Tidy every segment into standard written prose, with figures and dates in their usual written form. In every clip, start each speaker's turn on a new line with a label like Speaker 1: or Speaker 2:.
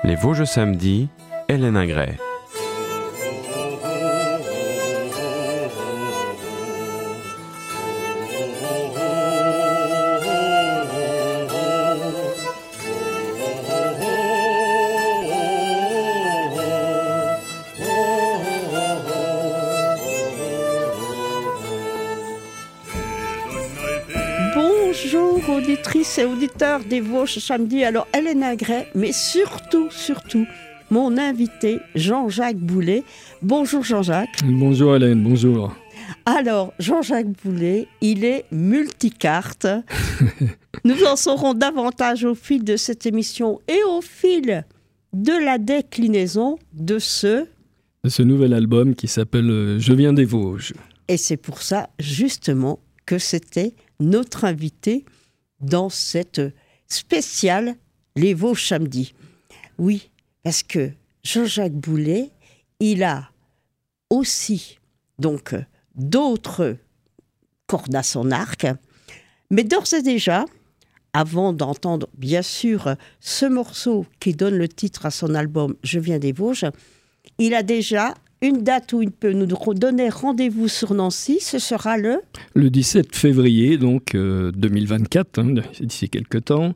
Speaker 1: Les Vosges samedi, Hélène Ingray.
Speaker 2: Bonjour auditrices et auditeurs des Vosges samedi. Alors Hélène Ingray, mais surtout mon invité Jean-Jacques Boulet. Bonjour Jean-Jacques.
Speaker 3: Bonjour Hélène, bonjour.
Speaker 2: Alors Jean-Jacques Boulet, il est multicarte. Nous en saurons davantage au fil de cette émission et au fil de la déclinaison de ce
Speaker 3: nouvel album qui s'appelle Je viens des Vosges.
Speaker 2: Et c'est pour ça justement que c'était notre invité dans cette spéciale Les Vosges samedi. Oui, parce que Jean-Jacques Boulet, il a aussi donc d'autres cordes à son arc, mais d'ores et déjà, avant d'entendre bien sûr ce morceau qui donne le titre à son album Je viens des Vosges, il a déjà une date où il peut nous donner rendez-vous sur Nancy. Ce sera le
Speaker 3: 17 février, donc 2024, d'ici quelques temps.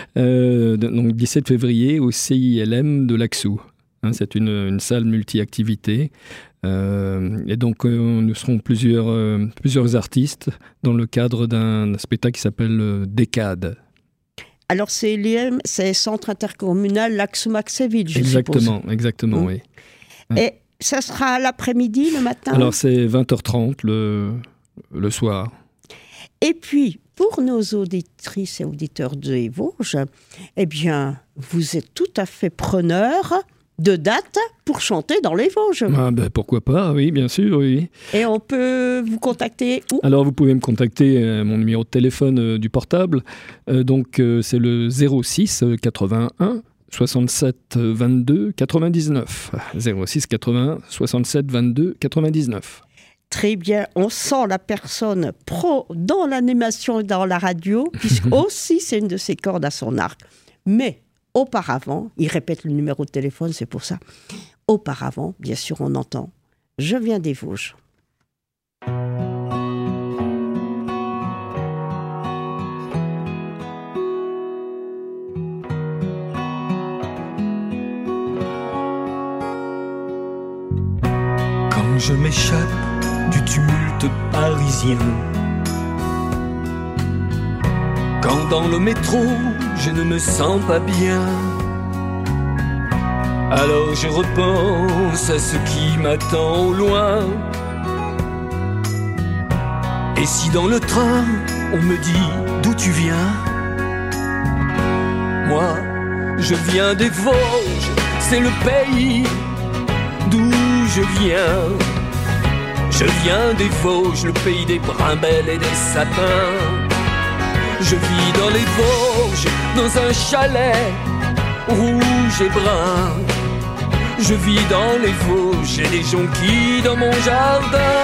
Speaker 3: Donc 17 février au CILM de Laxou. C'est une salle multi-activités. Et donc nous serons plusieurs artistes dans le cadre d'un spectacle qui s'appelle Décade.
Speaker 2: Alors CILM, c'est Centre intercommunal Laxou-Maxéville, je suppose.
Speaker 3: Exactement, oui.
Speaker 2: Et ça sera l'après-midi, le matin?
Speaker 3: Alors c'est 20h30 le soir.
Speaker 2: Et puis, pour nos auditrices et auditeurs des Vosges, eh bien, vous êtes tout à fait preneurs de dates pour chanter dans les Vosges.
Speaker 3: Pourquoi pas, oui, bien sûr, oui.
Speaker 2: Et on peut vous contacter où?
Speaker 3: Alors vous pouvez me contacter, mon numéro de téléphone du portable, c'est le 06 81 67 22 99. 06 80 67 22 99.
Speaker 2: Très bien, on sent la personne pro dans l'animation et dans la radio, puisque aussi c'est une de ses cordes à son arc. Mais auparavant, il répète le numéro de téléphone, c'est pour ça. Auparavant, bien sûr, on entend « Je viens des Vosges ».
Speaker 4: Je m'échappe du tumulte parisien. Quand dans le métro, je ne me sens pas bien. Alors je repense à ce qui m'attend au loin. Et si dans le train, on me dit d'où tu viens? Moi, je viens des Vosges, c'est le pays d'où je viens. Je viens des Vosges, le pays des brimelles et des sapins. Je vis dans les Vosges, dans un chalet rouge et brun. Je vis dans les Vosges et des jonquilles dans mon jardin.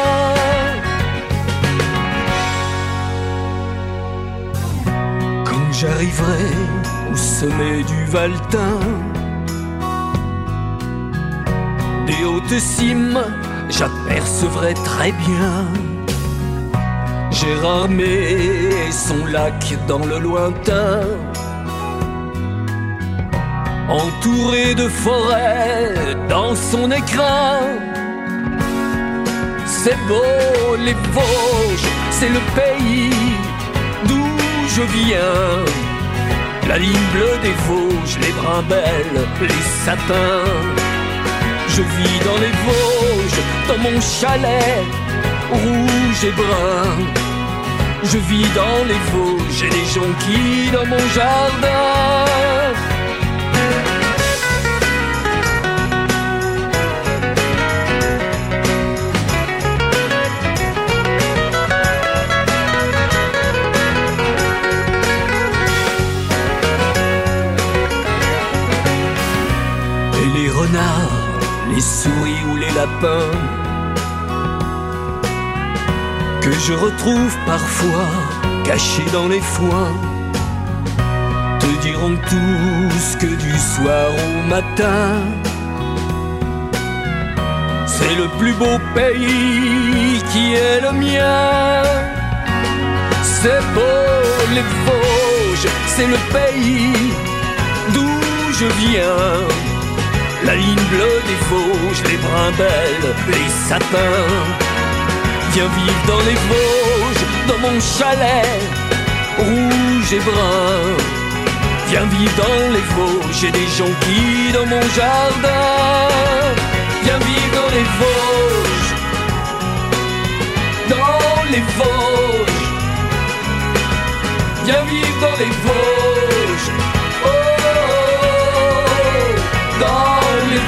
Speaker 4: Quand j'arriverai au sommet du Valtin, des hautes cimes, j'apercevrai très bien Gérard May et son lac dans le lointain, entouré de forêts dans son écrin. C'est beau les Vosges, c'est le pays d'où je viens. La ligne bleue des Vosges, les brimelles, les sapins. Je vis dans les Vosges, dans mon chalet rouge et brun. Je vis dans les Vosges et les jonquilles dans mon jardin. Et les renards, les souris ou les lapins que je retrouve parfois cachés dans les foins te diront verront tous que du soir au matin, c'est le plus beau pays qui est le mien. C'est beau les Vosges, c'est le pays d'où je viens. La ligne bleue des Vosges, les brimelles, les sapins. Viens vivre dans les Vosges, dans mon chalet rouge et brun. Viens vivre dans les Vosges, j'ai des jonquilles dans mon jardin. Viens vivre dans les Vosges, dans les Vosges. Viens vivre dans les Vosges, oh, oh, oh, dans les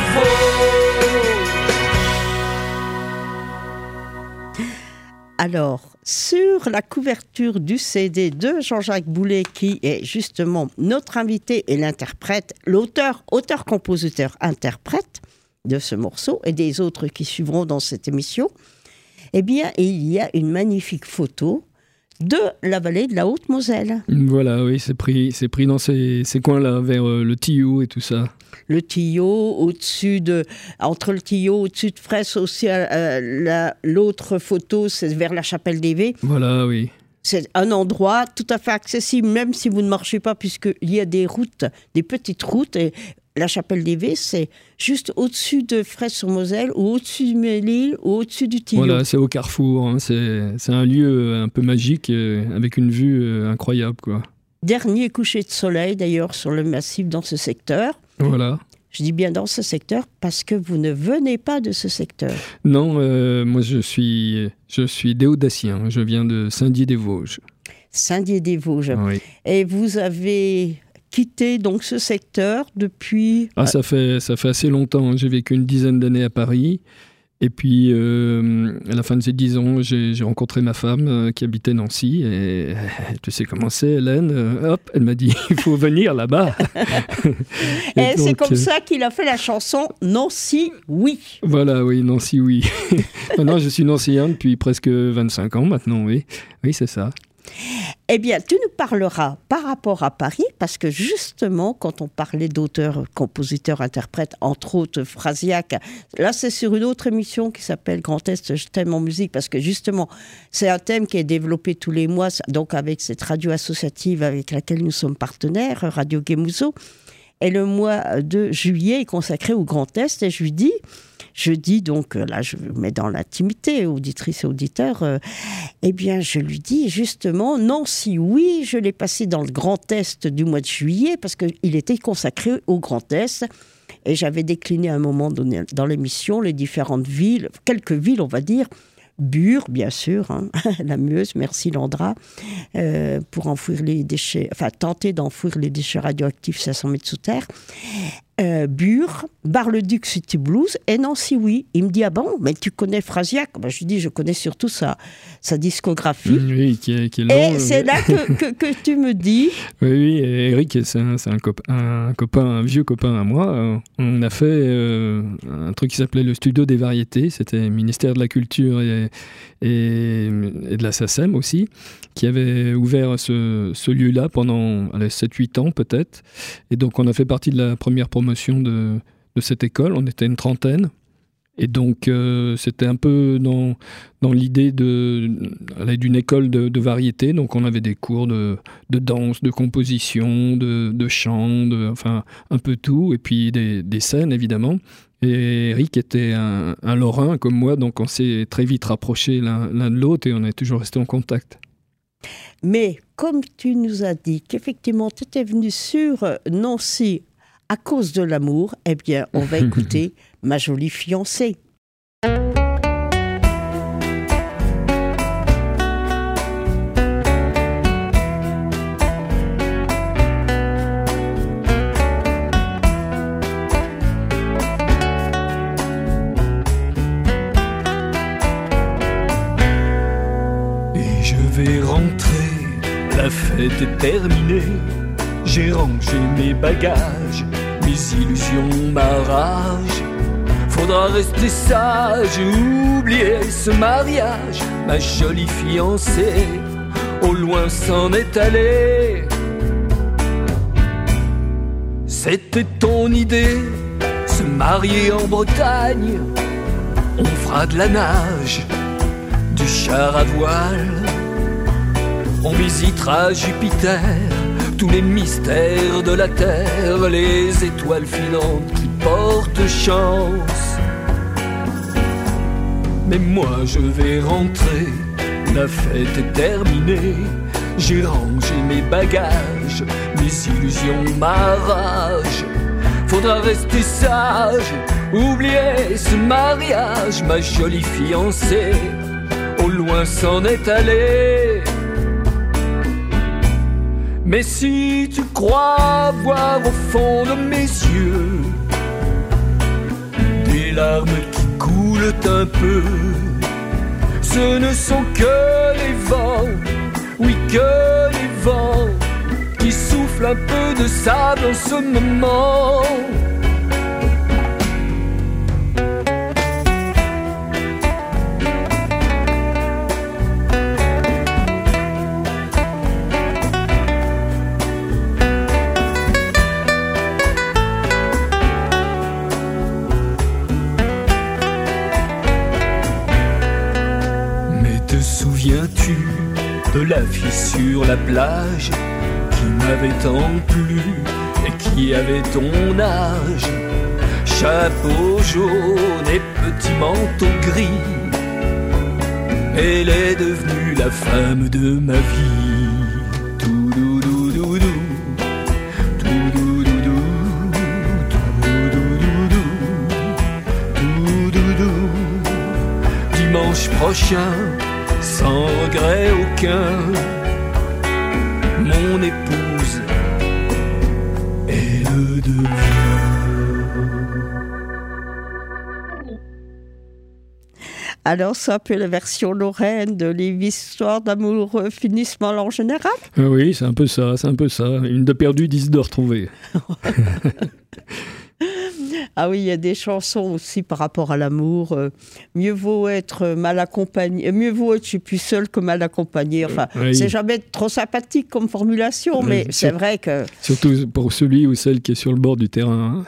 Speaker 4: Vosges.
Speaker 2: Alors, sur la couverture du CD de Jean-Jacques Boulet, qui est justement notre invité et l'interprète, l'auteur, compositeur, interprète de ce morceau et des autres qui suivront dans cette émission, eh bien, il y a une magnifique photo de la vallée de la Haute-Moselle.
Speaker 3: Voilà, oui, c'est pris dans ces coins-là, vers le Tillot et tout ça.
Speaker 2: Le Tillot, entre le Tillot, au-dessus de Fraisse aussi, l'autre photo, c'est vers la Chapelle d'Évé.
Speaker 3: Voilà, oui.
Speaker 2: C'est un endroit tout à fait accessible, même si vous ne marchez pas, puisqu'il y a des routes, des petites routes, et la Chapelle d'Évé, c'est juste au-dessus de Fraisse-sur-Moselle, ou au-dessus du Mélil, ou au-dessus du Tillot.
Speaker 3: Voilà, c'est au carrefour, hein. C'est un lieu un peu magique, avec une vue incroyable, quoi. Dernier
Speaker 2: coucher de soleil, d'ailleurs, sur le massif dans ce secteur.
Speaker 3: Voilà.
Speaker 2: Je dis bien dans ce secteur parce que vous ne venez pas de ce secteur.
Speaker 3: Non, moi je suis déodatien, je viens de Saint-Dié-des-Vosges.
Speaker 2: Saint-Dié-des-Vosges.
Speaker 3: Oui.
Speaker 2: Et vous avez quitté donc ce secteur depuis...
Speaker 3: Ah, ça fait assez longtemps, j'ai vécu une dizaine d'années à Paris. Et puis, à la fin de ces 10 ans, j'ai rencontré ma femme qui habitait Nancy. Et tu sais comment c'est, Hélène, hop, elle m'a dit, il faut venir là-bas.
Speaker 2: et donc, c'est comme ça qu'il a fait la chanson « Nancy, oui ».
Speaker 3: Voilà, oui, Nancy, oui. Maintenant, je suis nancéen depuis presque 25 ans maintenant, oui. Oui, c'est ça.
Speaker 2: Eh bien, tu nous parleras par rapport à Paris, parce que justement, quand on parlait d'auteurs, compositeurs, interprètes, entre autres Frasiac, là c'est sur une autre émission qui s'appelle Grand Est, je t'aime en musique, parce que justement, c'est un thème qui est développé tous les mois, donc avec cette radio associative avec laquelle nous sommes partenaires, Radio Guémouzo, et le mois de juillet est consacré au Grand Est, et je dis donc, là je me mets dans l'intimité, auditrice et auditeur, eh bien je lui dis justement, Nancy, oui, je l'ai passé dans le Grand Est du mois de juillet, parce qu'il était consacré au Grand Est, et j'avais décliné à un moment donné dans l'émission les différentes villes, quelques villes on va dire, Bure, bien sûr, hein, la Meuse, merci Landra, pour enfouir les déchets, enfin tenter d'enfouir les déchets radioactifs 500 mètres sous terre. Bure, Bar-le-Duc City Blues et Nancy, oui. Il me dit, ah bon, mais tu connais Frasiac? Je lui dis, je connais surtout sa discographie.
Speaker 3: Oui, qui est long.
Speaker 2: Et c'est là que tu me dis...
Speaker 3: Oui, Eric, c'est un vieux copain à moi. On a fait un truc qui s'appelait le Studio des Variétés. C'était ministère de la Culture et de la SACEM aussi, qui avait ouvert ce lieu-là pendant 7-8 ans peut-être. Et donc on a fait partie de la première promotion de cette école. On était une trentaine. Et donc c'était un peu dans l'idée d'une école de variété. Donc on avait des cours de danse, de composition, de chant, enfin un peu tout. Et puis des scènes évidemment. Et Eric était un Lorrain comme moi, donc on s'est très vite rapprochés l'un de l'autre et on est toujours restés en contact.
Speaker 2: Mais comme tu nous as dit qu'effectivement tu étais venu sur Nancy à cause de l'amour, eh bien on va écouter Ma jolie fiancée.
Speaker 4: La fête est terminée, j'ai rangé mes bagages, mes illusions, ma rage. Faudra rester sage et oublier ce mariage. Ma jolie fiancée, au loin s'en est allée. C'était ton idée, se marier en Bretagne. On fera de la nage, du char à voile. On visitera Jupiter, tous les mystères de la Terre, les étoiles filantes qui portent chance. Mais moi je vais rentrer, la fête est terminée. J'ai rangé mes bagages, mes illusions, ma rage. Faudra rester sage, oublier ce mariage. Ma jolie fiancée, au loin s'en est allée. Mais si tu crois voir au fond de mes yeux des larmes qui coulent un peu, ce ne sont que les vents, oui que les vents, qui soufflent un peu de sable en ce moment. Souviens-tu de la fille sur la plage qui m'avait tant plu et qui avait ton âge? Chapeau jaune et petit manteau gris, elle est devenue la femme de ma vie. Tout-dou-dou-dou-dou, tout-dou-dou-dou, tout-dou-dou-dou, tout-dou-dou. Dimanche prochain, sans regret aucun, mon épouse, elle devient.
Speaker 2: Alors, c'est un peu la version lorraine de les histoires d'amour finissent mal en général?
Speaker 3: Oui, c'est un peu ça. Une de perdue, 10 de retrouvée.
Speaker 2: Ah oui, il y a des chansons aussi par rapport à l'amour. Mieux vaut être mal accompagné, mieux vaut être je suis plus seul que mal accompagné. Enfin,
Speaker 3: oui.
Speaker 2: C'est jamais trop sympathique comme formulation,
Speaker 3: Oui,
Speaker 2: mais c'est vrai que...
Speaker 3: Surtout pour celui ou celle qui est sur le bord du terrain.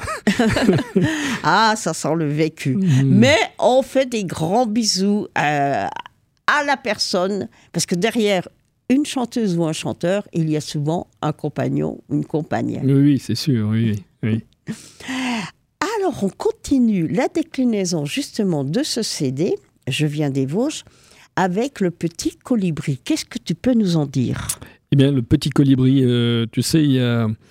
Speaker 2: Ah, ça sent le vécu. Mais on fait des grands bisous à la personne, parce que derrière une chanteuse ou un chanteur, il y a souvent un compagnon ou une compagne.
Speaker 3: Oui, c'est sûr, oui.
Speaker 2: Alors, on continue la déclinaison justement de ce CD, Je viens des Vosges, avec le Petit Colibri. Qu'est-ce que tu peux nous en dire?
Speaker 3: Eh bien, le Petit Colibri, tu sais, il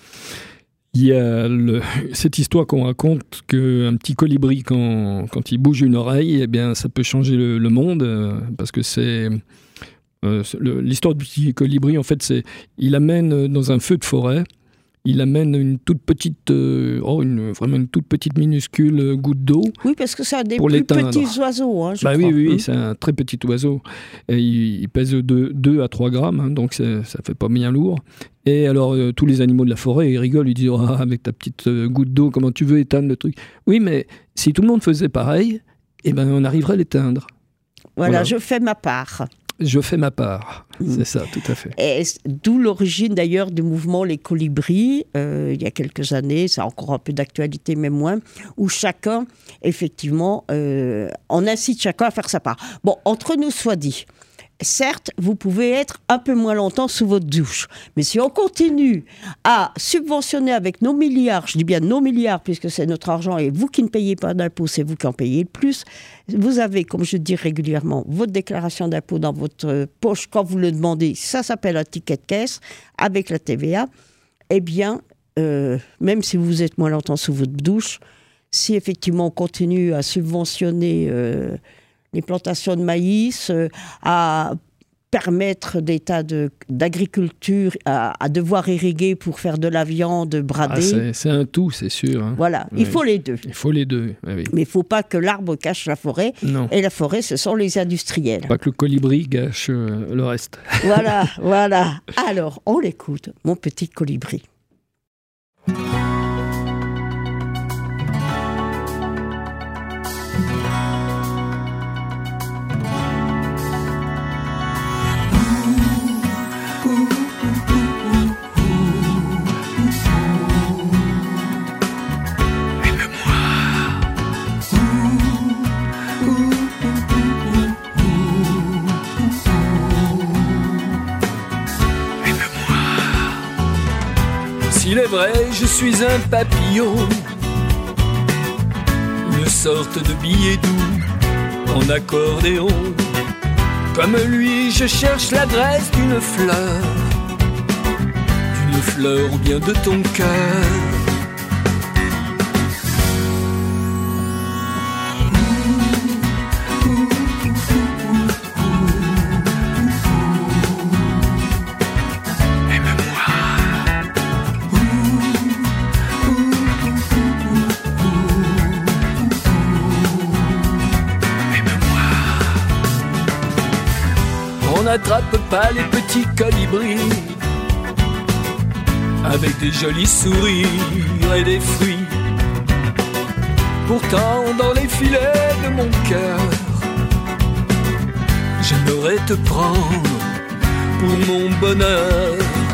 Speaker 3: y a cette histoire qu'on raconte qu'un petit colibri, quand il bouge une oreille, eh bien, ça peut changer le monde, parce que c'est... l'histoire du Petit Colibri, en fait, il amène dans un feu de forêt, il amène une toute petite, vraiment une toute petite minuscule goutte d'eau.
Speaker 2: Oui, parce que c'est un des
Speaker 3: pour
Speaker 2: plus
Speaker 3: l'éteindre.
Speaker 2: petits oiseaux, je crois.
Speaker 3: Oui, c'est un très petit oiseau. Et il pèse 2 à 3 grammes, donc ça fait pas bien lourd. Et alors, tous les animaux de la forêt, ils rigolent, ils disent « Ah, avec ta petite goutte d'eau, comment tu veux éteindre le truc ?» Oui, mais si tout le monde faisait pareil, eh ben, on arriverait à l'éteindre.
Speaker 2: Voilà, je fais ma part.
Speaker 3: Je fais ma part, c'est ça, tout à fait.
Speaker 2: Et d'où l'origine d'ailleurs du mouvement Les Colibris, il y a quelques années, ça a encore un peu d'actualité, mais moins, où chacun, effectivement, on incite chacun à faire sa part. Bon, entre nous soit dit, certes, vous pouvez être un peu moins longtemps sous votre douche, mais si on continue à subventionner avec nos milliards, je dis bien nos milliards, puisque c'est notre argent et vous qui ne payez pas d'impôts, c'est vous qui en payez le plus, vous avez, comme je dis régulièrement, votre déclaration d'impôt dans votre poche quand vous le demandez, ça s'appelle un ticket de caisse, avec la TVA, eh bien, même si vous êtes moins longtemps sous votre douche, si effectivement on continue à subventionner les plantations de maïs, à permettre des tas d'agriculture à devoir irriguer pour faire de la viande bradée.
Speaker 3: C'est un tout, c'est sûr. Hein.
Speaker 2: Voilà, oui. Il faut les deux.
Speaker 3: Il faut les deux, oui.
Speaker 2: Mais il ne faut pas que l'arbre cache la forêt.
Speaker 3: Non.
Speaker 2: Et la forêt, ce sont les industriels.
Speaker 3: Pas que le colibri gâche le reste.
Speaker 2: Voilà. Alors, on l'écoute, mon petit colibri.
Speaker 4: S'il est vrai, je suis un papillon, une sorte de billet doux en accordéon. Comme lui, je cherche l'adresse d'une fleur ou bien de ton cœur. On n'attrape pas les petits colibris avec des jolis sourires et des fruits. Pourtant dans les filets de mon cœur, j'aimerais te prendre pour mon bonheur.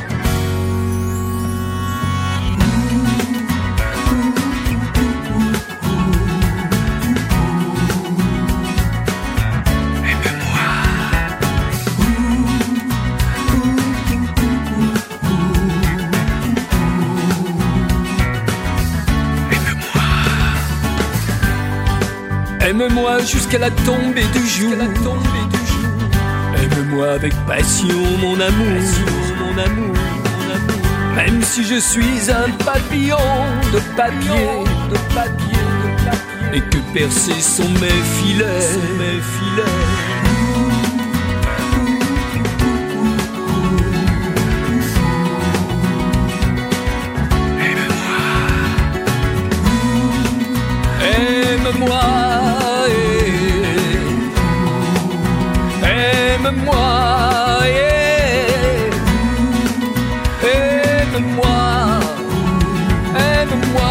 Speaker 4: Aime-moi jusqu'à la tombée du jour. Aime-moi avec passion, mon amour. Même si je suis un papillon de papier, et que percés sont mes filets. Aime-moi. Aime-moi, yeah. Aime-moi, aime-moi,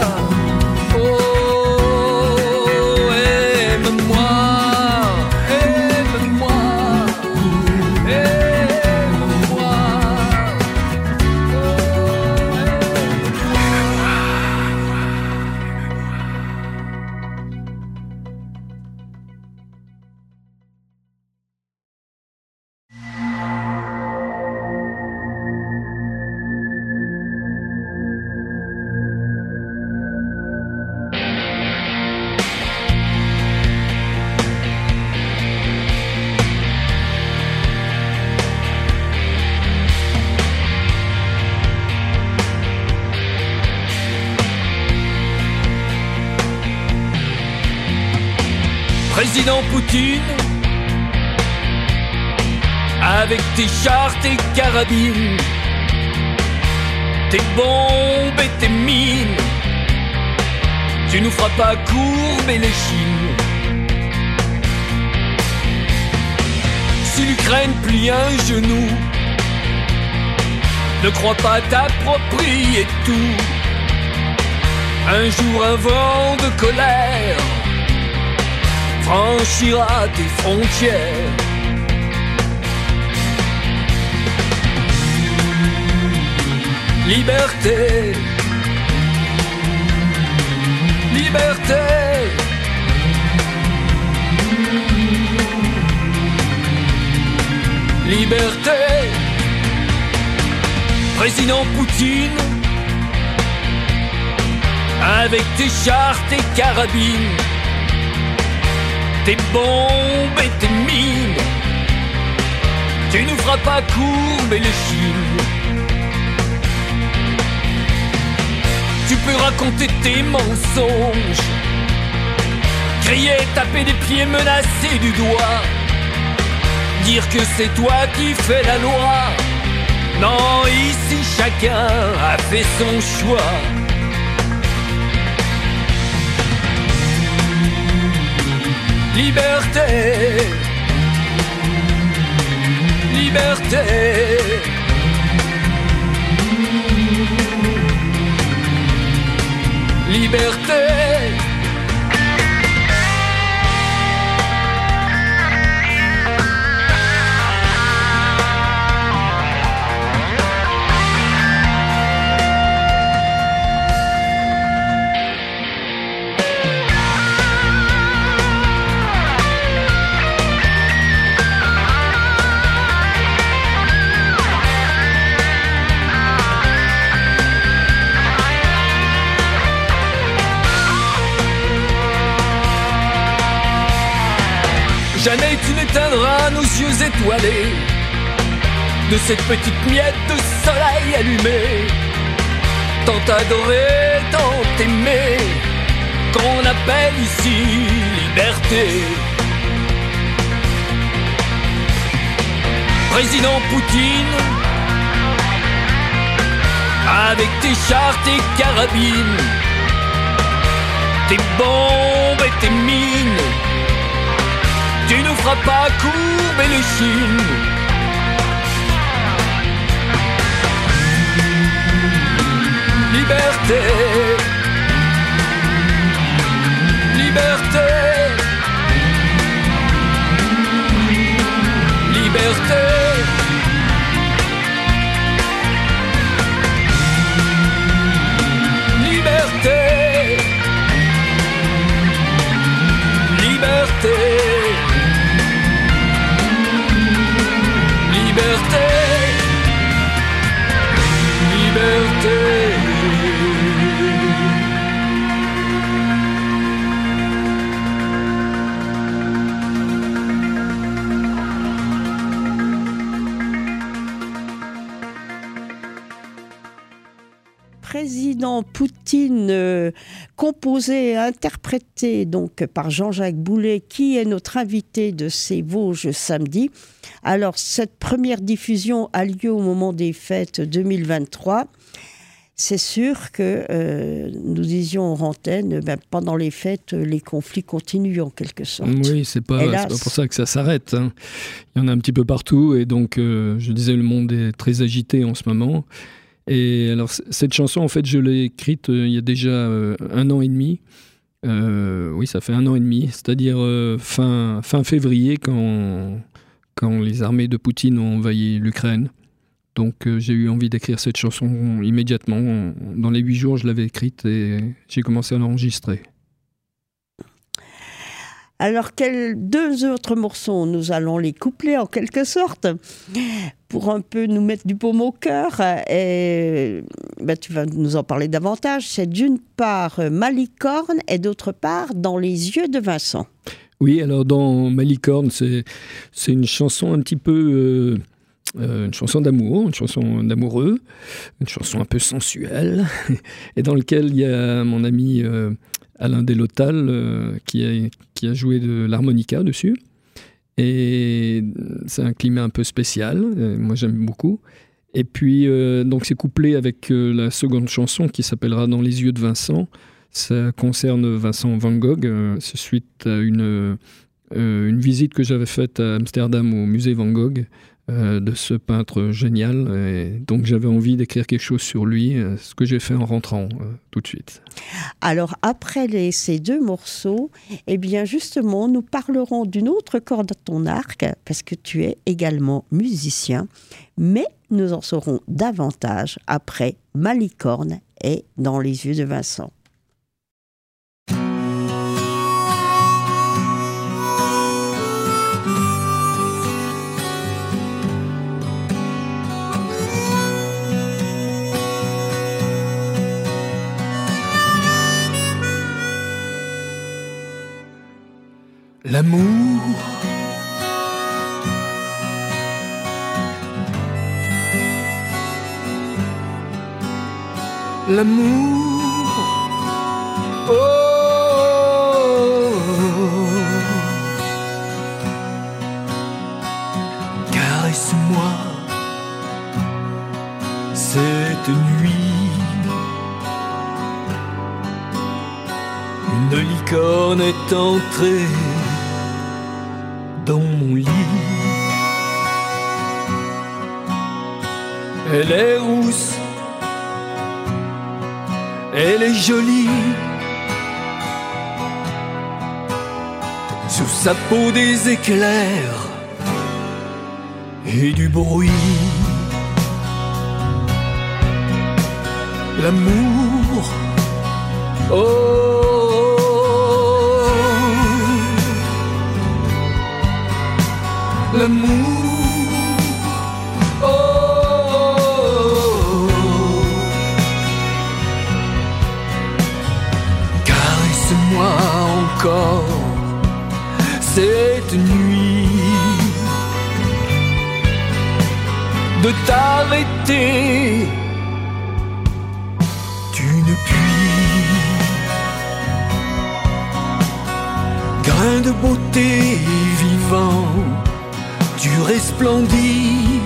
Speaker 4: oh, aime-moi, aime-moi, aime-moi, Président Poutine, avec tes chars, tes carabines, tes bombes et tes mines, tu nous feras pas courber les chines. Si l'Ukraine plie un genou, ne crois pas t'approprier tout. Un jour un vent de colère franchira tes frontières. Liberté, liberté, liberté. Président Poutine, avec tes chars, tes carabines, tes bombes et tes mines, tu nous feras pas courber les chines. Tu peux raconter tes mensonges, crier, taper des pieds, menacer du doigt, dire que c'est toi qui fais la loi. Non, ici chacun a fait son choix. Liberté, liberté, liberté. Jamais tu n'éteindras nos yeux étoilés de cette petite miette de soleil allumé. Tant adoré, tant aimé, qu'on appelle ici liberté. Président Poutine, avec tes chars, tes carabines, tes bombes et tes mines, tu nous feras pas courber les chines. Liberté, liberté, liberté.
Speaker 2: Président Poutine, composé et interprété donc par Jean-Jacques Boulet, qui est notre invité de ces Vosges samedi. Alors, cette première diffusion a lieu au moment des fêtes 2023. C'est sûr que, nous disions en antenne, pendant les fêtes, les conflits continuent en quelque sorte.
Speaker 3: Oui, c'est pas pour ça que ça s'arrête. Hein. Il y en a un petit peu partout et donc, je disais, le monde est très agité en ce moment. Et alors, cette chanson, en fait, je l'ai écrite il y a déjà 1 an et demi. Oui, ça fait 1 an et demi, c'est-à-dire fin février, quand les armées de Poutine ont envahi l'Ukraine. Donc, j'ai eu envie d'écrire cette chanson immédiatement. Dans les 8 jours, je l'avais écrite et j'ai commencé à l'enregistrer.
Speaker 2: Alors, quels 2 autres morceaux, nous allons les coupler en quelque sorte pour un peu nous mettre du baume au cœur. Et tu vas nous en parler davantage. C'est d'une part Malicorne et d'autre part Dans les yeux de Vincent.
Speaker 3: Oui, alors dans Malicorne, c'est une chanson un petit peu... une chanson d'amour, une chanson d'amoureux, une chanson un peu sensuelle, et dans laquelle il y a mon ami Alain Delotal qui a joué de l'harmonica dessus. Et c'est un climat un peu spécial, moi j'aime beaucoup. Et puis, donc c'est couplé avec la seconde chanson qui s'appellera Dans les yeux de Vincent. Ça concerne Vincent Van Gogh, c'est suite à une visite que j'avais faite à Amsterdam au musée Van Gogh, de ce peintre génial, et donc j'avais envie d'écrire quelque chose sur lui, ce que j'ai fait en rentrant tout de suite.
Speaker 2: Alors après ces 2 morceaux, eh bien justement nous parlerons d'une autre corde à ton arc, parce que tu es également musicien, mais nous en saurons davantage après Malicorne et Dans les yeux de Vincent.
Speaker 4: L'amour, l'amour, oh, caresse-moi cette nuit. Une licorne est entrée dans mon lit. Elle est rousse, elle est jolie. Sur sa peau des éclairs et du bruit. L'amour, oh, l'amour, oh, caresse-moi encore cette nuit. de t'arrêter. Tu ne puis, grain de beauté vivant, tu resplendis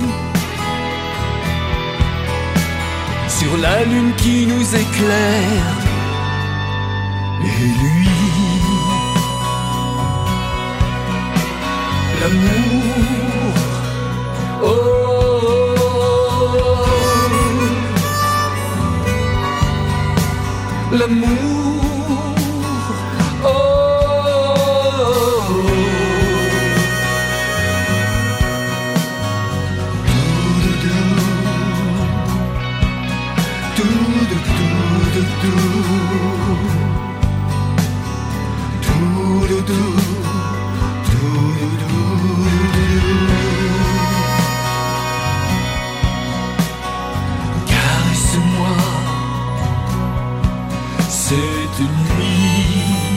Speaker 4: sur la lune qui nous éclaire. Et lui, l'amour, oh, l'amour, caresse-moi cette nuit.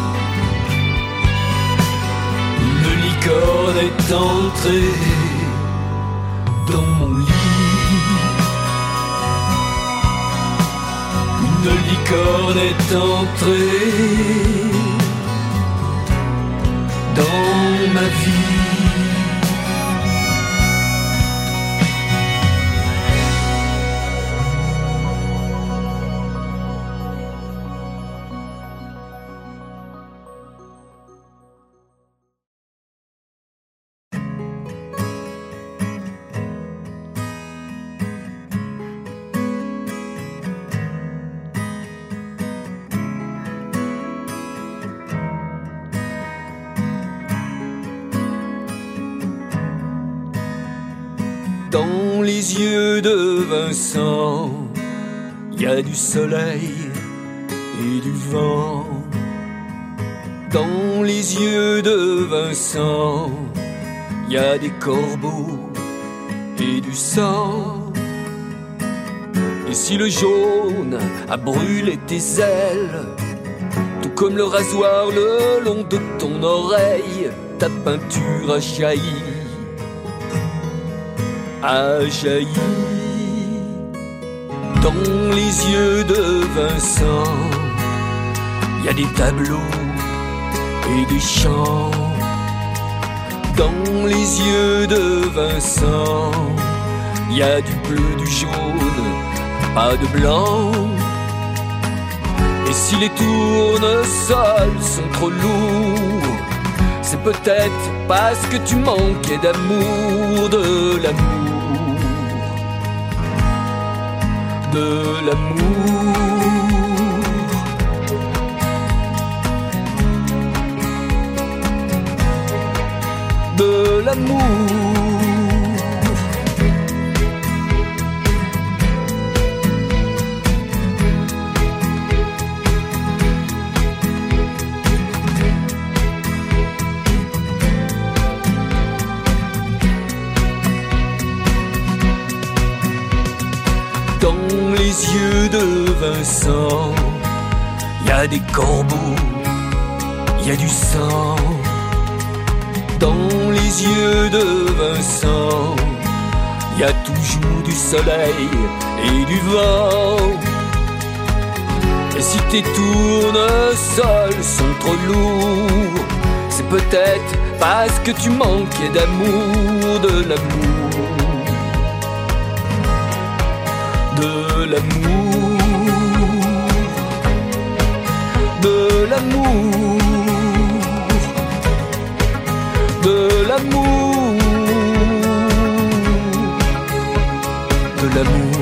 Speaker 4: Une licorne est entrée dans mon lit. Une licorne est entrée dans ma vie. Dans les yeux de Vincent, il y a du soleil et du vent. Dans les yeux de Vincent, il y a des corbeaux et du sang. Et si le jaune a brûlé tes ailes, tout comme le rasoir le long de ton oreille, ta peinture a jailli. A jailli dans les yeux de Vincent. Il y a des tableaux et des chants. Dans les yeux de Vincent, il y a du bleu, du jaune, pas de blanc. Et si les tournesols sont trop lourds, c'est peut-être parce que tu manquais d'amour, de l'amour. De l'amour, de l'amour. Dans les yeux de Vincent, il y a des corbeaux, il y a du sang. Dans les yeux de Vincent, il y a toujours du soleil et du vent. Et si tes tournesols sont trop lourds, c'est peut-être parce que tu manquais d'amour, de l'amour. De l'amour, de l'amour, de l'amour, de l'amour.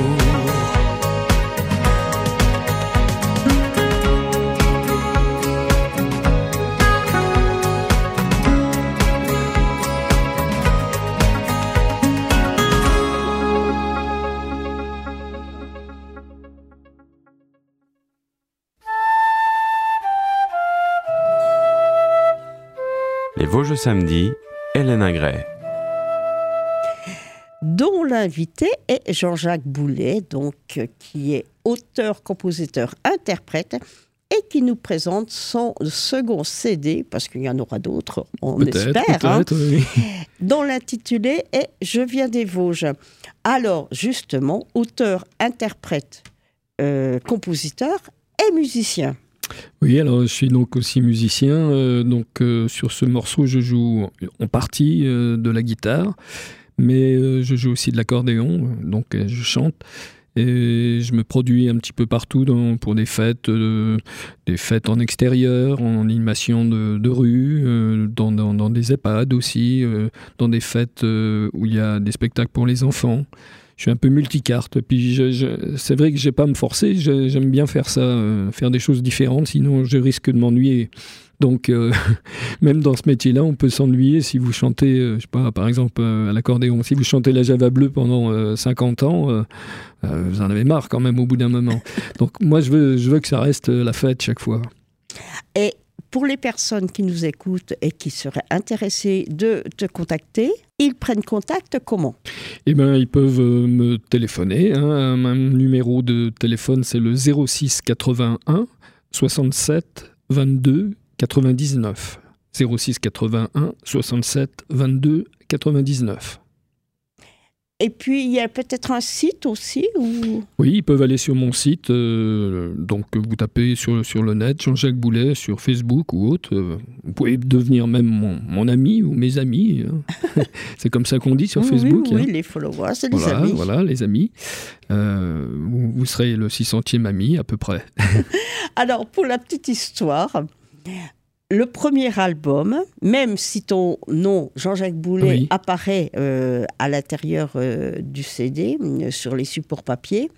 Speaker 1: Les Vosges samedi, Hélène Ingray.
Speaker 2: Dont l'invité est Jean-Jacques Boulet, donc, qui est auteur, compositeur, interprète et qui nous présente son second CD, parce qu'il y en aura d'autres, on
Speaker 3: Peut-être,
Speaker 2: espère,
Speaker 3: oui.
Speaker 2: dont l'intitulé est « Je viens des Vosges ». Alors, justement, auteur, interprète, compositeur et musicien.
Speaker 3: Oui, alors je suis donc aussi musicien. Sur ce morceau, je joue en partie de la guitare, mais je joue aussi de l'accordéon, donc je chante. Et je me produis un petit peu partout pour des fêtes en extérieur, en animation de rue, dans des EHPAD aussi, dans des fêtes où il y a des spectacles pour les enfants. Je suis un peu multicarte. Puis c'est vrai que je n'ai pas à me forcer. J'aime bien faire ça, faire des choses différentes. Sinon, je risque de m'ennuyer. Donc, même dans ce métier-là, on peut s'ennuyer si vous chantez, je sais pas, par exemple, à l'accordéon. Si vous chantez la Java bleue pendant 50 ans, vous en avez marre quand même au bout d'un moment. Donc, moi, je veux que ça reste la fête chaque fois.
Speaker 2: Et pour les personnes qui nous écoutent et qui seraient intéressées de te contacter, ils prennent contact comment ?
Speaker 3: Eh bien, ils peuvent me téléphoner. Hein. Mon numéro de téléphone, c'est le 06 81 67 22 99. 06 81 67 22 99.
Speaker 2: Et puis, il y a peut-être un site aussi ou...
Speaker 3: Oui, ils peuvent aller sur mon site. Donc, vous tapez sur le net Jean-Jacques Boulet sur Facebook ou autre. Vous pouvez devenir même mon ami ou mes amis. Hein. C'est comme ça qu'on dit sur Facebook.
Speaker 2: Oui,
Speaker 3: hein.
Speaker 2: les followers, c'est les amis.
Speaker 3: Voilà, les amis. Vous serez le 600e ami à peu près.
Speaker 2: Alors, pour la petite histoire... Le premier album, même si ton nom, Jean-Jacques Boulet,
Speaker 3: oui,
Speaker 2: apparaît à l'intérieur du CD, sur les supports papier,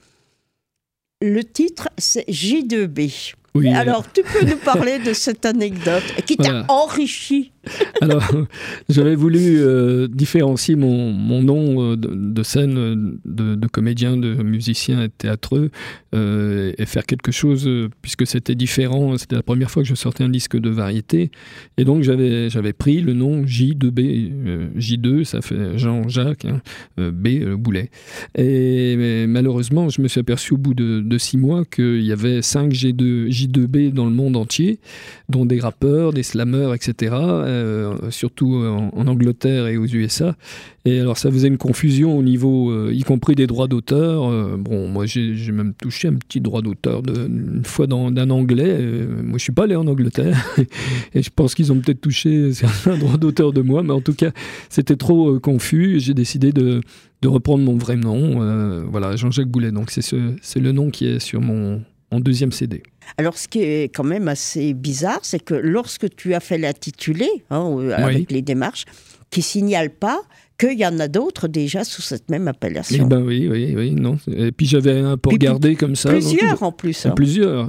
Speaker 2: le titre, c'est J2B.
Speaker 3: Oui,
Speaker 2: alors, tu peux nous parler de cette anecdote qui t'a enrichi.
Speaker 3: Alors, j'avais voulu différencier mon nom de scène de comédien, de musicien et de théâtreux et faire quelque chose, puisque c'était différent. C'était la première fois que je sortais un disque de variété. Et donc, j'avais pris le nom J2B. J2, ça fait Jean-Jacques, hein, B, Boulet. Et malheureusement, je me suis aperçu au bout de 6 mois qu'il y avait 5 J2B dans le monde entier, dont des rappeurs, des slammeurs, etc., surtout en Angleterre et aux USA. Et alors ça faisait une confusion au niveau, y compris des droits d'auteur. Bon, moi j'ai même touché un petit droit d'auteur une fois d'un Anglais. Moi je suis pas allé en Angleterre et je pense qu'ils ont peut-être touché certains droits d'auteur de moi, mais en tout cas c'était trop confus. J'ai décidé de reprendre mon vrai nom, voilà, Jean-Jacques Boulet. Donc c'est le nom qui est sur mon deuxième CD.
Speaker 2: Alors, ce qui est quand même assez bizarre, c'est que lorsque tu as fait l'intitulé, avec les démarches, qui ne signalent pas qu'il y en a d'autres déjà sous cette même appellation.
Speaker 3: Eh ben oui, non. Et puis j'avais un peu regardé comme ça.
Speaker 2: Plusieurs
Speaker 3: donc,
Speaker 2: en plus. Hein.
Speaker 3: Plusieurs.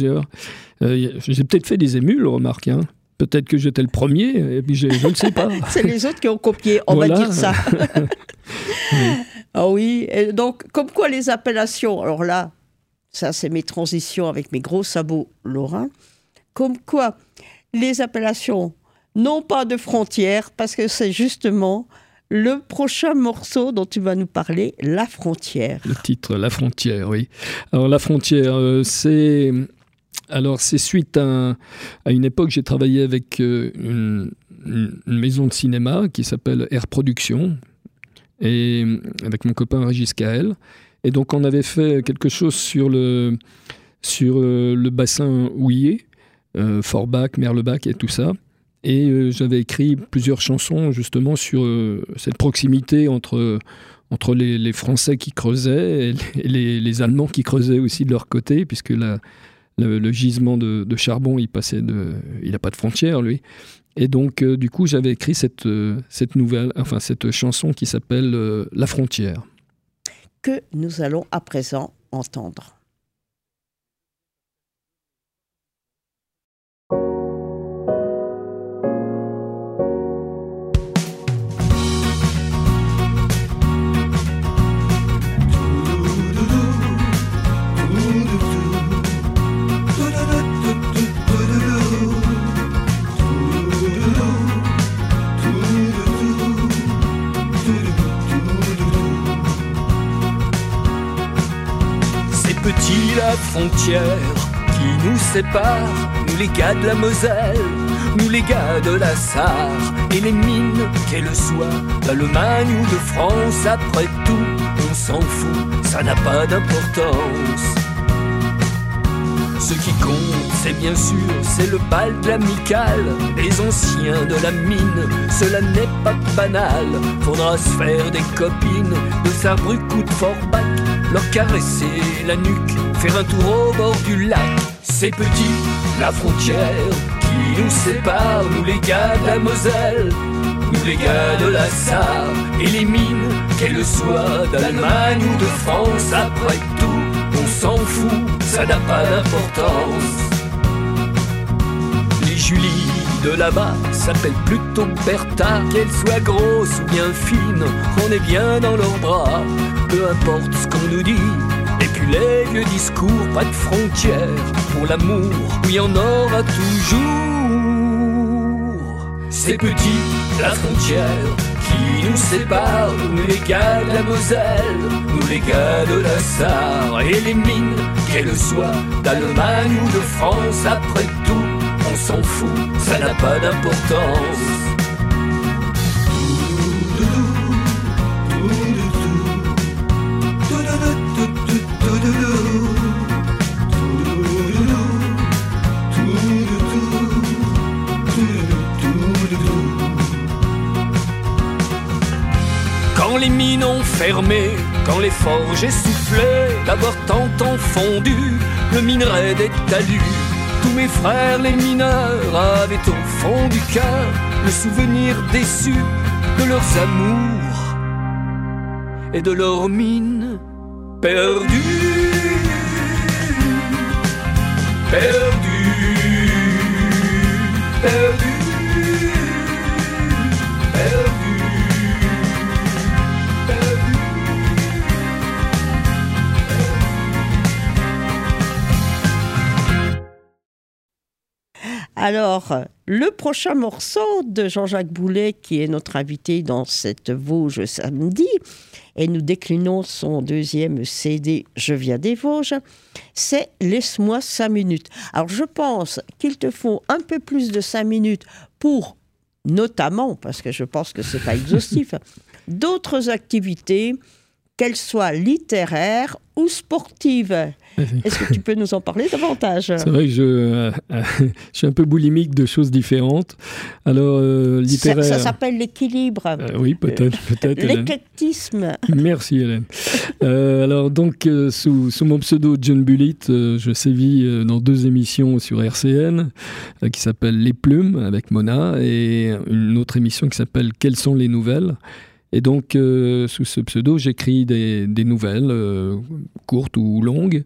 Speaker 3: J'ai peut-être fait des émules, remarque. Hein. Peut-être que j'étais le premier, et puis je ne sais pas.
Speaker 2: C'est les autres qui ont copié, on va dire ça. Ah oui, et donc, comme quoi les appellations, alors là, ça, c'est mes transitions avec mes gros sabots lorrains. Comme quoi, les appellations n'ont pas de frontières, parce que c'est justement le prochain morceau dont tu vas nous parler, La Frontière.
Speaker 3: Le titre, La Frontière, oui. Alors, La Frontière, c'est suite à une époque, j'ai travaillé avec une maison de cinéma qui s'appelle Air Production, et avec mon copain Régis Kael. Et donc, on avait fait quelque chose sur le bassin houiller, Forbach, Merlebach et tout ça. Et j'avais écrit plusieurs chansons, justement, sur cette proximité entre les Français qui creusaient et les Allemands qui creusaient aussi de leur côté, puisque le gisement de charbon, il n'a pas de frontières, lui. Et donc, du coup, j'avais écrit cette chanson qui s'appelle La Frontière,
Speaker 2: que nous allons à présent entendre.
Speaker 4: Petit, la frontière qui nous sépare, nous les gars de la Moselle, nous les gars de la Sarre, et les mines, qu'est le soir, d'Allemagne ou de France, après tout, on s'en fout, ça n'a pas d'importance. Ce qui compte, c'est bien sûr, c'est le bal de l'amicale, les anciens de la mine, cela n'est pas banal. Faudra se faire des copines de Sarrebruck ou de Forbach, leur caresser la nuque, faire un tour au bord du lac. C'est petit, la frontière qui nous sépare, nous les gars de la Moselle, nous les gars de la Sarre, et les mines, qu'elles soient d'Allemagne ou de France, après tout, on s'en fout, ça n'a pas d'importance. Les Julie de là-bas s'appellent plutôt Bertha, qu'elles soient grosses ou bien fines, on est bien dans leurs bras, peu importe ce qu'on nous dit. Et puis les vieux discours, pas de frontières, pour l'amour, oui y en aura toujours. C'est petit, la frontière qui nous sépare, nous les gars de la Moselle, nous les gars de la Sarre, et les mines, qu'elles soient d'Allemagne ou de France, après tout, on s'en fout, ça n'a pas d'importance. Quand les mines ont fermé, quand les forges essoufflées, d'avoir tant en fondu, le minerai des talus. Tous mes frères les mineurs avaient au fond du cœur le souvenir déçu de leurs amours et de leurs mines perdues. Perdues, perdues, perdues.
Speaker 2: Alors, le prochain morceau de Jean-Jacques Boulet, qui est notre invité dans cette Vosges samedi, et nous déclinons son deuxième CD « Je viens des Vosges », c'est « Laisse-moi 5 minutes ». Alors, je pense qu'il te faut un peu plus de 5 minutes pour, notamment, parce que je pense que ce n'est pas exhaustif, d'autres activités, qu'elles soient littéraires ou sportives. Est-ce que tu peux nous en parler davantage ?
Speaker 3: C'est vrai que je suis un peu boulimique de choses différentes. Alors, littéraire...
Speaker 2: Ça s'appelle l'équilibre.
Speaker 3: Oui, peut-être.
Speaker 2: L'éclectisme.
Speaker 3: Merci, Hélène. Alors, donc, sous mon pseudo John Bullitt, je sévis dans 2 émissions sur RCN, qui s'appellent Les Plumes, avec Mona, et une autre émission qui s'appelle Quelles sont les nouvelles ? Et donc, sous ce pseudo, j'écris des nouvelles, courtes ou longues,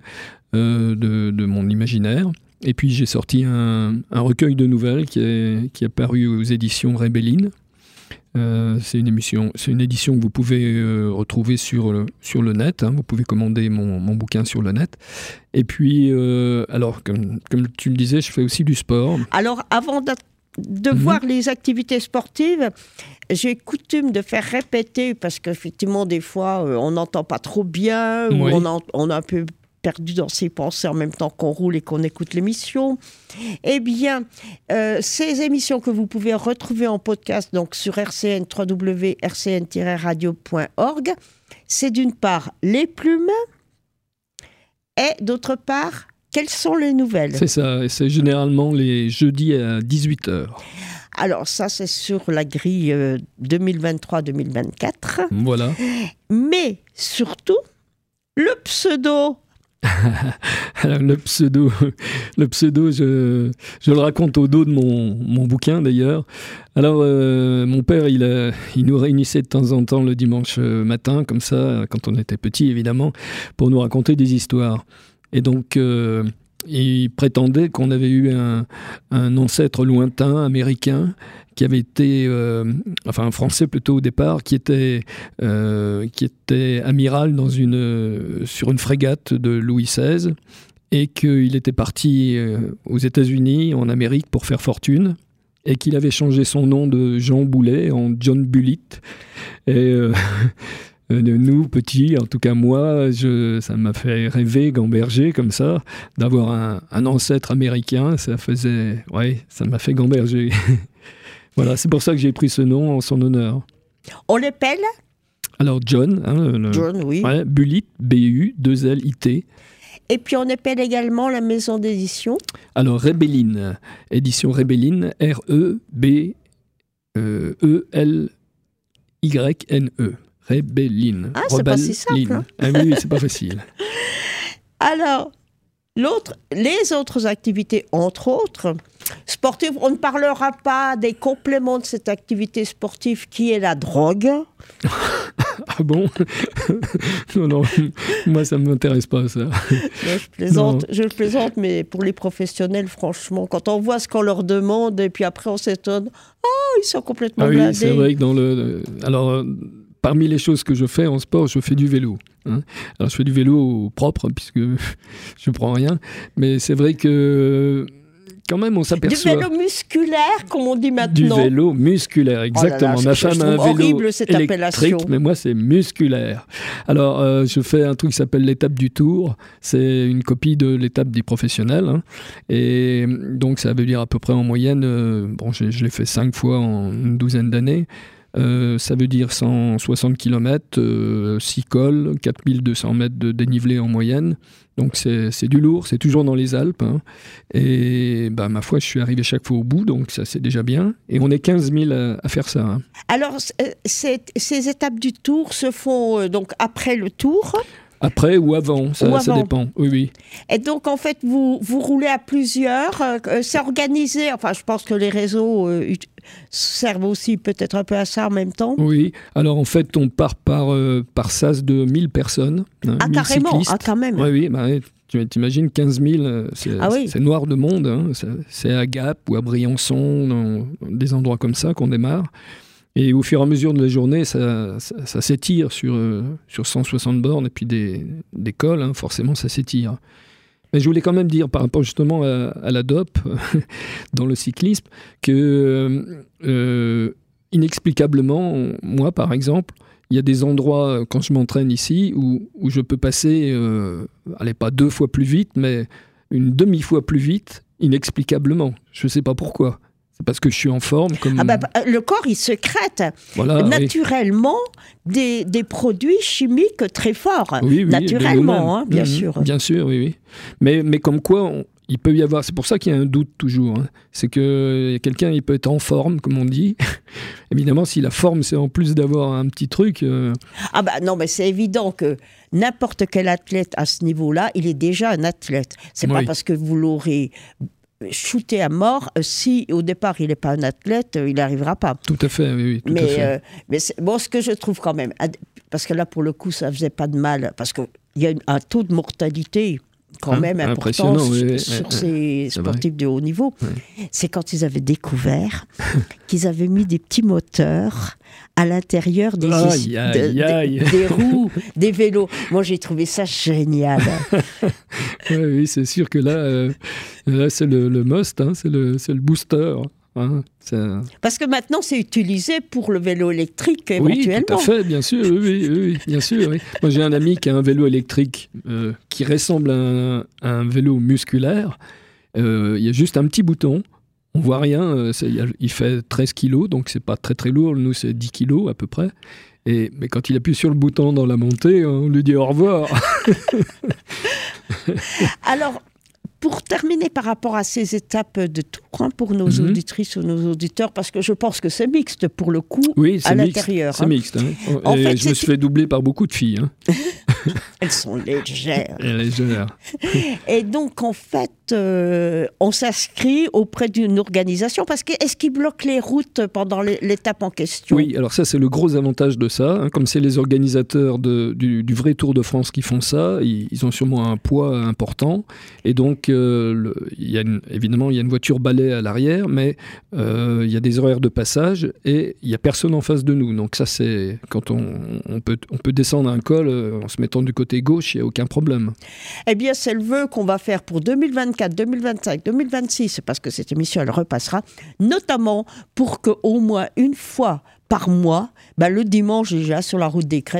Speaker 3: de mon imaginaire. Et puis, j'ai sorti un recueil de nouvelles qui est paru aux éditions Rébelline. C'est une édition que vous pouvez retrouver sur le net. Hein. Vous pouvez commander mon bouquin sur le net. Et puis, alors, comme tu le disais, je fais aussi du sport.
Speaker 2: Alors, avant de voir les activités sportives, j'ai coutume de faire répéter, parce qu'effectivement, des fois, on n'entend pas trop bien,
Speaker 3: oui.
Speaker 2: ou on a un peu perdu dans ses pensées en même temps qu'on roule et qu'on écoute l'émission. Eh bien, ces émissions que vous pouvez retrouver en podcast, donc sur RCN, www.rcn-radio.org, c'est d'une part Les Plumes, et d'autre part, Quelles sont les nouvelles ?
Speaker 3: C'est ça, et c'est généralement les jeudis à 18h.
Speaker 2: Alors ça, c'est sur la grille 2023-2024.
Speaker 3: Voilà.
Speaker 2: Mais surtout, le pseudo.
Speaker 3: Alors, le pseudo, je le raconte au dos de mon bouquin d'ailleurs. Alors, mon père, il nous réunissait de temps en temps le dimanche matin, comme ça, quand on était petit évidemment, pour nous raconter des histoires. Et donc, il prétendait qu'on avait eu un ancêtre lointain, américain, qui avait été, un Français plutôt au départ, qui était amiral sur une frégate de Louis XVI, et qu'il était parti aux États-Unis, en Amérique, pour faire fortune, et qu'il avait changé son nom de Jean Boulet en John Bullitt. Et Nous, petits, en tout cas moi, ça m'a fait rêver, gamberger comme ça, d'avoir un ancêtre américain. Ça m'a fait gamberger. Voilà, c'est pour ça que j'ai pris ce nom en son honneur.
Speaker 2: On l'appelle
Speaker 3: Alors John,
Speaker 2: John, oui.
Speaker 3: Ouais, Bulit, B-U-2-L-I-T.
Speaker 2: Et puis on appelle également la maison d'édition.
Speaker 3: Alors Rebelline, édition Rebelline, R-E-B-E-L-Y-N-E. Rebelline.
Speaker 2: Ah, c'est pas si simple. Hein.
Speaker 3: Ah oui, c'est pas facile.
Speaker 2: Alors, les autres activités, entre autres, sportives, on ne parlera pas des compléments de cette activité sportive qui est la drogue.
Speaker 3: Ah bon? Non, moi ça ne m'intéresse pas ça.
Speaker 2: Non, je plaisante, mais pour les professionnels, franchement, quand on voit ce qu'on leur demande et puis après on s'étonne, ils sont complètement blindés.
Speaker 3: Oui, c'est vrai que alors, parmi les choses que je fais en sport, je fais du vélo. Hein. Alors je fais du vélo propre, puisque je ne prends rien, mais c'est vrai que quand même on s'aperçoit...
Speaker 2: Du vélo musculaire, comme on dit maintenant.
Speaker 3: Du vélo musculaire, exactement.
Speaker 2: Oh là là,
Speaker 3: ma femme a un vélo
Speaker 2: horrible, cette
Speaker 3: électrique,
Speaker 2: appellation.
Speaker 3: mais moi c'est musculaire. Alors je fais un truc qui s'appelle l'étape du Tour. C'est une copie de l'étape des professionnels. Hein. Et donc ça veut dire à peu près en moyenne, je l'ai fait 5 fois en une douzaine d'années. Ça veut dire 160 km, 6 cols, 4200 mètres de dénivelé en moyenne. Donc c'est du lourd, c'est toujours dans les Alpes. Hein. Et ma foi, je suis arrivé chaque fois au bout, donc ça c'est déjà bien. Et on est 15 000 à faire ça. Hein.
Speaker 2: Alors, ces étapes du Tour se font donc après le Tour ?
Speaker 3: Après ou avant, ça dépend. Oui.
Speaker 2: Et donc, en fait, vous roulez à plusieurs. C'est organisé. Enfin, je pense que les réseaux servent aussi peut-être un peu à ça en même temps.
Speaker 3: Oui. Alors, en fait, on part par sas de 1000 personnes. Hein, 1000
Speaker 2: carrément.
Speaker 3: cyclistes.
Speaker 2: Ah, quand même.
Speaker 3: Oui. Tu t'imagines 15 000, c'est noir de monde. Hein, c'est à Gap ou à Briançon, dans des endroits comme ça qu'on démarre. Et au fur et à mesure de la journée, ça s'étire sur 160 bornes et puis des cols, hein, forcément ça s'étire. Mais je voulais quand même dire par rapport justement à la dope dans le cyclisme que inexplicablement, moi par exemple, il y a des endroits quand je m'entraîne ici où je peux passer, pas 2 fois plus vite, mais une demi-fois plus vite, inexplicablement. Je ne sais pas pourquoi. C'est parce que je suis en forme.
Speaker 2: Le corps, il sécrète naturellement des produits chimiques très forts.
Speaker 3: Oui,
Speaker 2: naturellement, hein, bien sûr.
Speaker 3: Bien sûr, oui. Mais comme quoi, il peut y avoir... C'est pour ça qu'il y a un doute toujours. Hein. C'est que quelqu'un, il peut être en forme, comme on dit. Évidemment, si la forme, c'est en plus d'avoir un petit truc...
Speaker 2: Non, mais c'est évident que n'importe quel athlète à ce niveau-là, il est déjà un athlète. C'est pas parce que vous l'aurez... shooté à mort, si au départ il n'est pas un athlète, il n'arrivera pas.
Speaker 3: Tout à fait, oui. Tout à fait.
Speaker 2: Mais ce que je trouve quand même, parce que là pour le coup ça faisait pas de mal, parce qu'il y a un taux de mortalité quand même important sur ces sportifs de haut niveau, c'est quand ils avaient découvert qu'ils avaient mis des petits moteurs à l'intérieur des roues, des vélos. Moi, j'ai trouvé ça génial.
Speaker 3: Oui, c'est sûr que là c'est le must, hein, c'est le booster. Hein,
Speaker 2: parce que maintenant, c'est utilisé pour le vélo électrique, éventuellement.
Speaker 3: Oui, tout à fait, bien sûr. Oui, bien sûr. Oui. Moi, j'ai un ami qui a un vélo électrique qui ressemble à un vélo musculaire. Il y a juste un petit bouton. On voit rien. Il fait 13 kilos, donc c'est pas très très lourd. Nous, c'est 10 kilos à peu près. Mais quand il appuie sur le bouton dans la montée, on lui dit au revoir.
Speaker 2: Alors, pour terminer par rapport à ces étapes de tour, pour nos auditrices ou nos auditeurs, parce que je pense que c'est mixte pour le coup, à l'intérieur.
Speaker 3: C'est mixte. Hein. Je me suis fait doubler par beaucoup de filles. Hein.
Speaker 2: Elles sont légères.
Speaker 3: Légères.
Speaker 2: Et donc, en fait, on s'inscrit auprès d'une organisation, parce que est-ce qu'ils bloquent les routes pendant l'étape en question ?
Speaker 3: Oui, alors ça, c'est le gros avantage de ça. Hein. Comme c'est les organisateurs du vrai Tour de France qui font ça, ils ont sûrement un poids important. Et donc, évidemment, il y a une voiture balai à l'arrière, mais il y a des horaires de passage et il n'y a personne en face de nous. Donc ça, c'est quand on peut descendre un col en se mettant du côté gauche, il n'y a aucun problème.
Speaker 2: Eh bien, c'est le vœu qu'on va faire pour 2024, 2025, 2026, parce que cette émission, elle repassera, notamment pour qu'au moins une fois par mois, le dimanche déjà, sur la route des Crêtes,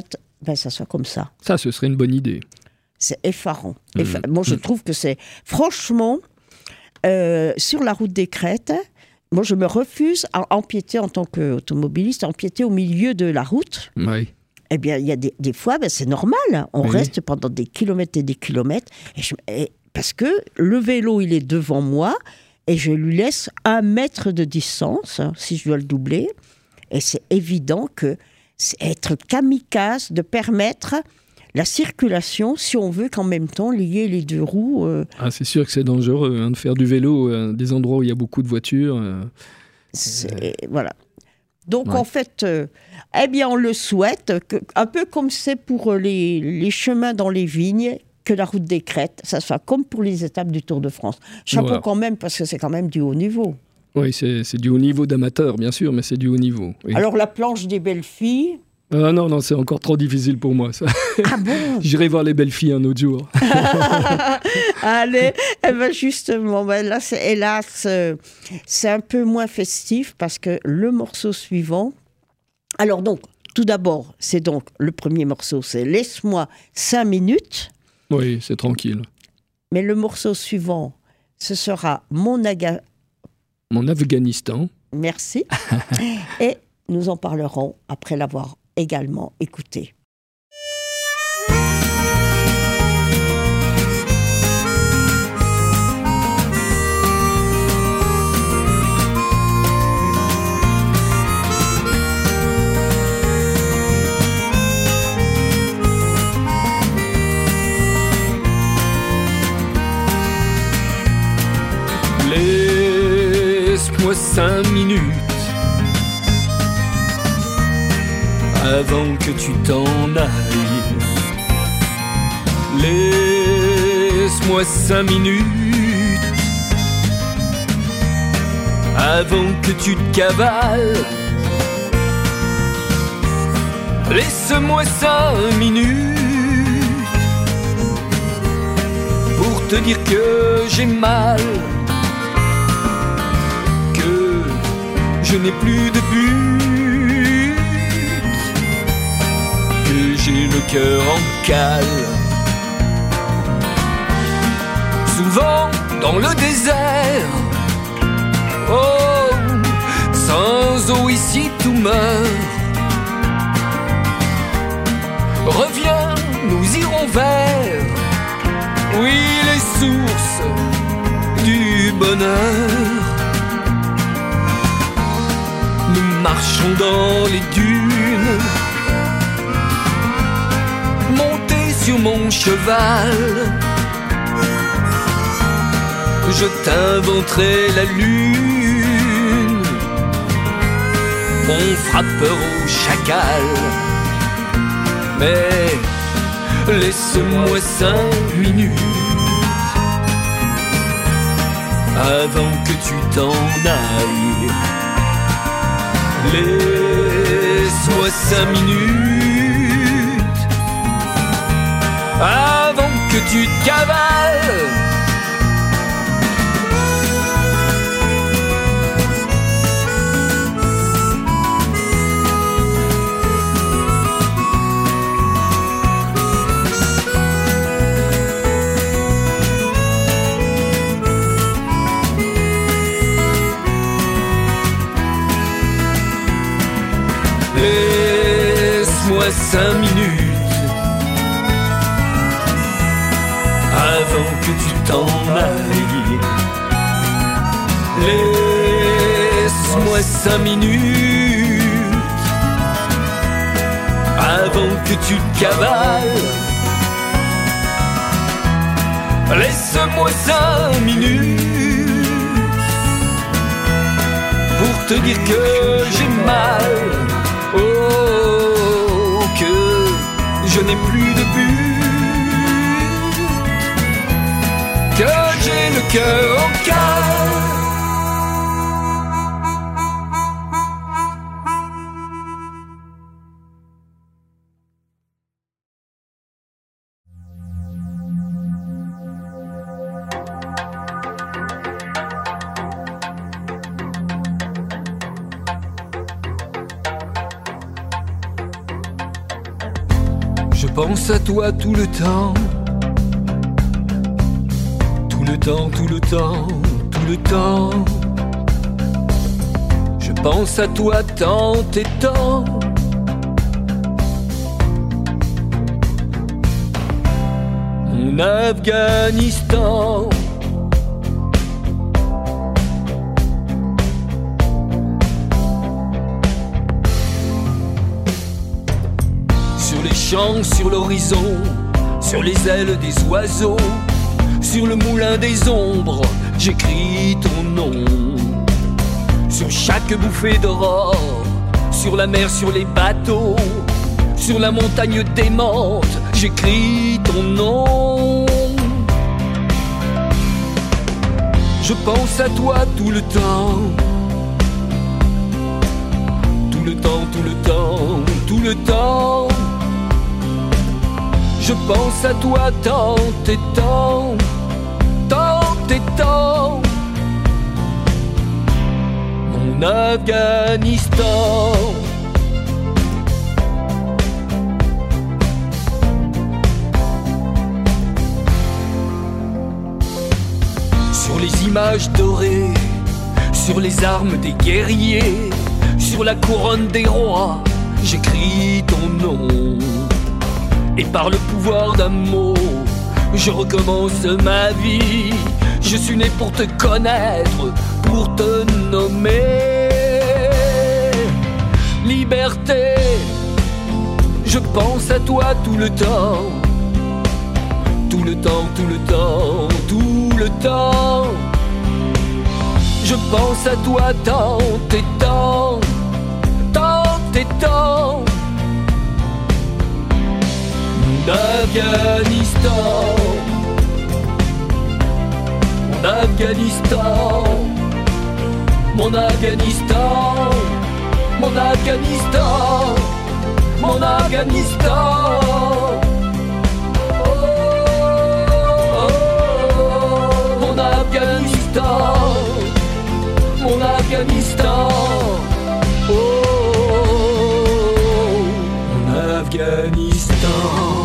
Speaker 2: ben, ça soit comme ça.
Speaker 3: Ça, ce serait une bonne idée.
Speaker 2: C'est effarant. Moi, je trouve que c'est... Franchement, sur la route des Crêtes, moi, je me refuse à empiéter en tant qu'automobiliste, à empiéter au milieu de la route.
Speaker 3: Oui.
Speaker 2: Eh bien, il y a des fois, ben, c'est normal. Hein. On reste pendant des kilomètres et des kilomètres. Parce que le vélo, il est devant moi et je lui laisse 1 mètre de distance, si je dois le doubler. Et c'est évident que c'est être kamikaze de permettre la circulation si on veut qu'en même temps lier les 2 roues.
Speaker 3: C'est sûr que c'est dangereux de faire du vélo à des endroits où il y a beaucoup de voitures.
Speaker 2: Voilà. Donc en fait, eh bien on le souhaite, un peu comme c'est pour les chemins dans les vignes, que la route des Crêtes, ça soit comme pour les étapes du Tour de France. Chapeau quand même, parce que c'est quand même du haut niveau.
Speaker 3: Oui, c'est du haut niveau d'amateur, bien sûr, mais c'est du haut niveau. Oui.
Speaker 2: Alors la planche des belles filles...
Speaker 3: non, c'est encore trop difficile pour moi, ça.
Speaker 2: Ah bon?
Speaker 3: J'irai voir les belles filles un autre jour.
Speaker 2: Allez, justement, là, hélas, c'est un peu moins festif parce que le morceau suivant... Alors donc, tout d'abord, c'est donc le premier morceau, c'est « Laisse-moi 5 minutes ».
Speaker 3: Oui, c'est tranquille.
Speaker 2: Mais le morceau suivant, ce sera Mon Afghanistan. Merci. Et nous en parlerons après l'avoir également écouté.
Speaker 4: Laisse-moi 5 minutes avant que tu t'en ailles. Laisse-moi 5 minutes avant que tu te cavales. Laisse-moi 5 minutes pour te dire que j'ai mal, que je n'ai plus de but, que j'ai le cœur en cale. Souvent dans le désert, oh, sans eau ici tout meurt. Reviens, nous irons vers, oui, les sources du bonheur. Nous marchons dans les dunes, montés sur mon cheval. Je t'inventerai la lune, on fera peur au chacal. Mais laisse-moi 5 minutes avant que tu t'en ailles. Laisse-moi 5 minutes avant que tu te cavales. Laisse-moi 5 minutes avant que tu t'en ailles. Laisse-moi 5 minutes avant que tu te cavales. Laisse-moi 5 minutes pour te dire que j'ai mal, oh, que je n'ai plus de but, que j'ai le cœur en cale. pense à toi tout le temps. Tout le temps, tout le temps, tout le temps. Je pense à toi tant et tant. Mon Afghanistan. Sur les champs, sur l'horizon, sur les ailes des oiseaux, sur le moulin des ombres, j'écris ton nom. Sur chaque bouffée d'aurore, sur la mer, sur les bateaux, sur la montagne démente, j'écris ton nom. Je pense à toi tout le temps. Tout le temps, tout le temps, tout le temps. Je pense à toi tant et tant, tant et tant. Mon Afghanistan. Sur les images dorées, sur les armes des guerriers, sur la couronne des rois, j'écris ton nom. Et par le pouvoir d'un mot, je recommence ma vie. Je suis né pour te connaître, pour te nommer. Liberté, je pense à toi tout le temps. Tout le temps, tout le temps, tout le temps. Je pense à toi tant et tant, tant et tant. Mon Afghanistan, mon Afghanistan, mon Afghanistan, mon Afghanistan, mon Afghanistan. Mon Afghanistan, mon Afghanistan, oh, mon Afghanistan.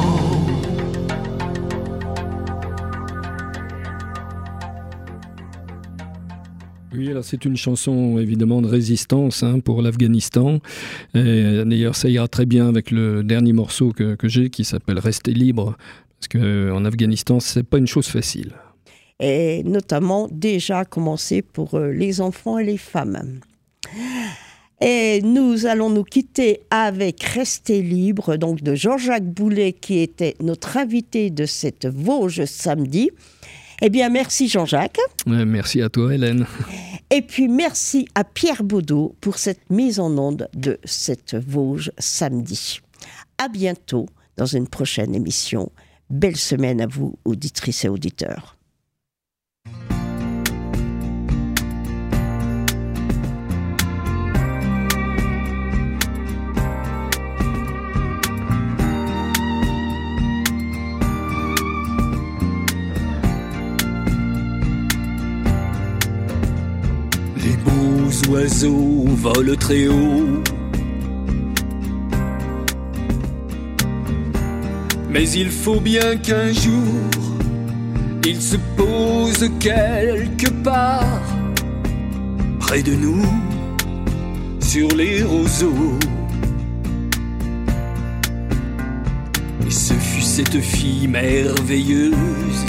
Speaker 3: Oui, alors c'est une chanson évidemment de résistance pour l'Afghanistan. D'ailleurs, ça ira très bien avec le dernier morceau que j'ai qui s'appelle Rester libre, parce qu'en Afghanistan, c'est pas une chose facile.
Speaker 2: Et notamment déjà commencer pour les enfants et les femmes. Et nous allons nous quitter avec Rester libre, donc de Jean-Jacques Boulet, qui était notre invité de cette Vosges samedi. Eh bien, merci Jean-Jacques.
Speaker 3: Merci à toi Hélène.
Speaker 2: Et puis merci à Pierre Baudot pour cette mise en onde de cette Vosges samedi. À bientôt dans une prochaine émission. Belle semaine à vous, auditrices et auditeurs.
Speaker 4: Les beaux oiseaux volent très haut, mais il faut bien qu'un jour ils se posent quelque part près de nous, sur les roseaux. Et ce fut cette fille merveilleuse,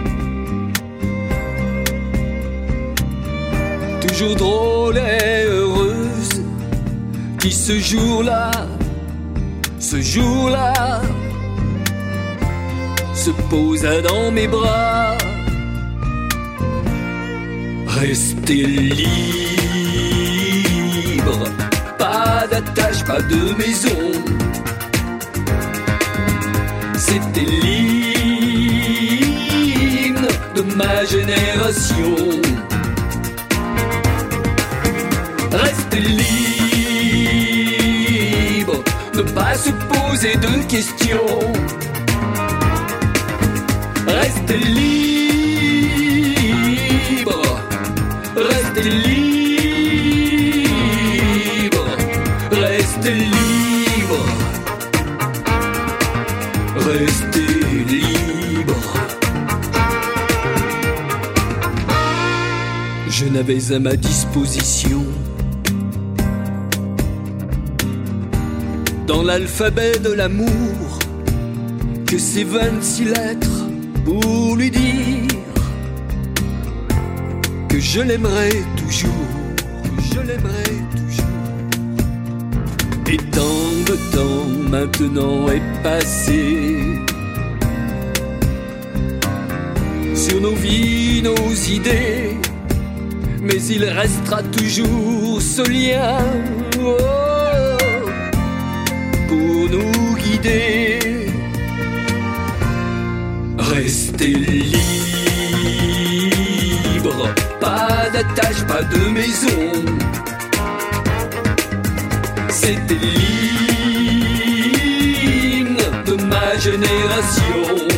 Speaker 4: toujours drôle et heureuse, qui ce jour-là, se posa dans mes bras. Rester libre, pas d'attache, pas de maison. C'était l'hymne de ma génération. Rester libre, ne pas se poser de questions. Rester libre, rester libre, rester libre. je n'avais à ma disposition. Dans l'alphabet de l'amour, que ces 26 lettres pour lui dire que je l'aimerai toujours, je l'aimerai toujours. Et tant de temps maintenant est passé sur nos vies, nos idées, mais il restera toujours ce lien pour nous guider. Rester libre, pas d'attache, pas de maison. C'était l'hymne de ma génération.